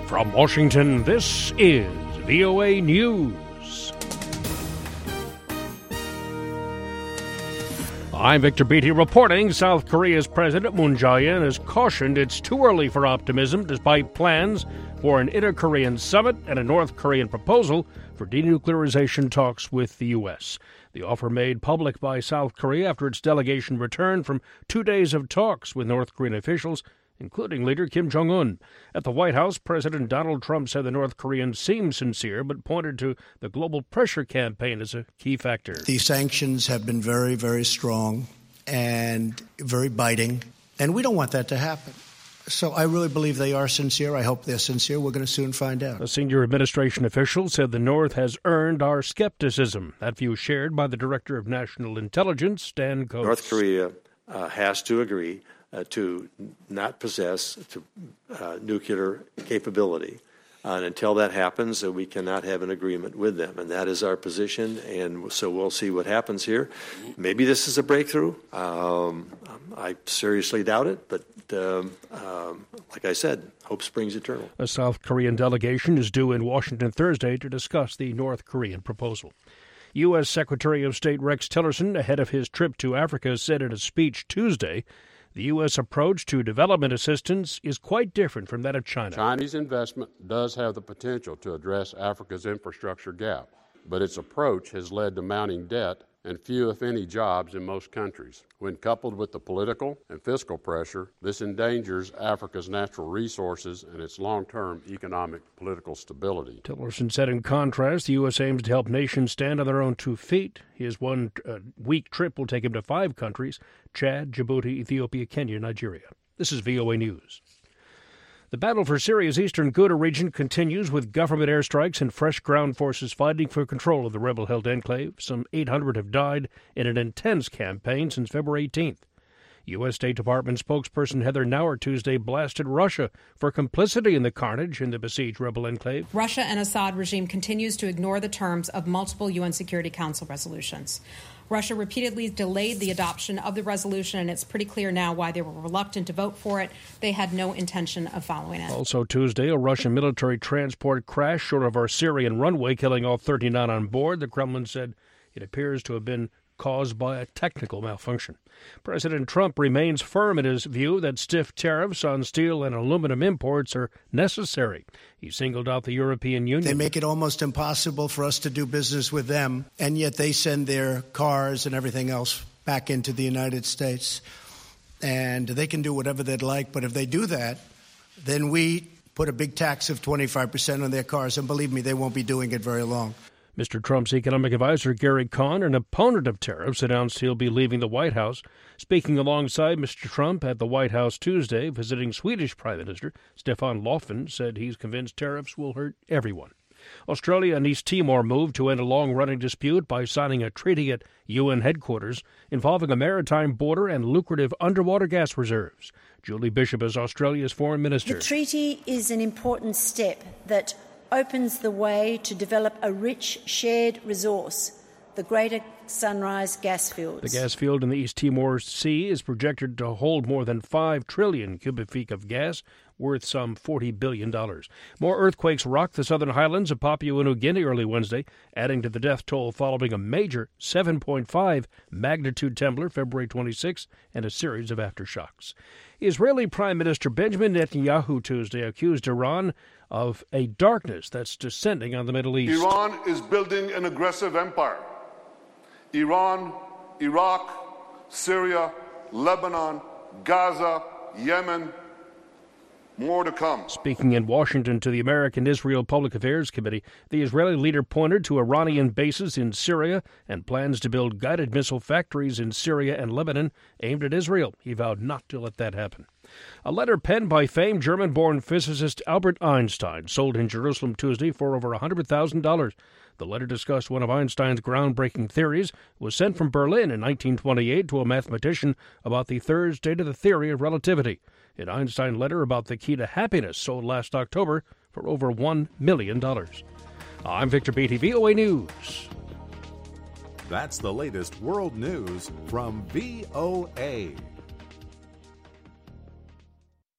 From Washington, this is VOA News. I'm Victor Beatty reporting. South Korea's President Moon Jae-in has cautioned it's too early for optimism despite plans for an inter-Korean summit and a North Korean proposal for denuclearization talks with the U.S. The offer made public by South Korea after its delegation returned from 2 days of talks with North Korean officials, including leader Kim Jong-un. At the White House, President Donald Trump said the North Koreans seemed sincere, but pointed to the global pressure campaign as a key factor. The sanctions have been very, very strong and very biting, and we don't want that to happen. So I really believe they are sincere. I hope they're sincere. We're going to soon find out. A senior administration official said the North has earned our skepticism. That view shared by the Director of National Intelligence, Dan Coats. North Korea has to agree to not possess nuclear capability. And until that happens, we cannot have an agreement with them. And that is our position. And so we'll see what happens here. Maybe this is a breakthrough. I seriously doubt it. But like I said, hope springs eternal. A South Korean delegation is due in Washington Thursday to discuss the North Korean proposal. U.S. Secretary of State Rex Tillerson, ahead of his trip to Africa, said in a speech Tuesday, the U.S. approach to development assistance is quite different from that of China. Chinese investment does have the potential to address Africa's infrastructure gap, but its approach has led to mounting debt and few, if any, jobs in most countries. When coupled with the political and fiscal pressure, this endangers Africa's natural resources and its long-term economic political stability. Tillerson said in contrast, the U.S. aims to help nations stand on their own 2 feet. His one-week trip will take him to 5 countries: Chad, Djibouti, Ethiopia, Kenya, Nigeria. This is VOA News. The battle for Syria's eastern Ghouta region continues, with government airstrikes and fresh ground forces fighting for control of the rebel-held enclave. Some 800 have died in an intense campaign since February 18th. U.S. State Department spokesperson Heather Nauert Tuesday blasted Russia for complicity in the carnage in the besieged rebel enclave. Russia and Assad regime continues to ignore the terms of multiple UN Security Council resolutions. Russia repeatedly delayed the adoption of the resolution, and it's pretty clear now why they were reluctant to vote for it. They had no intention of following it. Also Tuesday, a Russian military transport crashed short of our Syrian runway, killing all 39 on board. The Kremlin said it appears to have been caused by a technical malfunction. President Trump remains firm in his view that stiff tariffs on steel and aluminum imports are necessary. He singled out the European Union. They make it almost impossible for us to do business with them, and yet they send their cars and everything else back into the United States. And they can do whatever they'd like, but if they do that, then we put a big tax of 25% on their cars, and believe me, they won't be doing it very long. Mr. Trump's economic advisor, Gary Cohn, an opponent of tariffs, announced he'll be leaving the White House. Speaking alongside Mr. Trump at the White House Tuesday, visiting Swedish Prime Minister Stefan Löfven said he's convinced tariffs will hurt everyone. Australia and East Timor moved to end a long-running dispute by signing a treaty at UN headquarters involving a maritime border and lucrative underwater gas reserves. Julie Bishop is Australia's foreign minister. The treaty is an important step that opens the way to develop a rich shared resource, the Greater Sunrise gas fields. The gas field in the East Timor Sea is projected to hold more than 5 trillion cubic feet of gas, worth some $40 billion. More earthquakes rocked the southern highlands of Papua New Guinea early Wednesday, adding to the death toll following a major 7.5 magnitude tremor February 26 and a series of aftershocks. Israeli Prime Minister Benjamin Netanyahu Tuesday accused Iran of a darkness that's descending on the Middle East. Iran is building an aggressive empire. Iran, Iraq, Syria, Lebanon, Gaza, Yemen, more to come. Speaking in Washington to the American Israel Public Affairs Committee, the Israeli leader pointed to Iranian bases in Syria and plans to build guided missile factories in Syria and Lebanon aimed at Israel. He vowed not to let that happen. A letter penned by famed German-born physicist Albert Einstein sold in Jerusalem Tuesday for over $100,000. The letter discussed one of Einstein's groundbreaking theories, was sent from Berlin in 1928 to a mathematician about the third state of the theory of relativity. An Einstein letter about the key to happiness sold last October for over $1 million. I'm Victor Beatty, VOA News. That's the latest world news from VOA.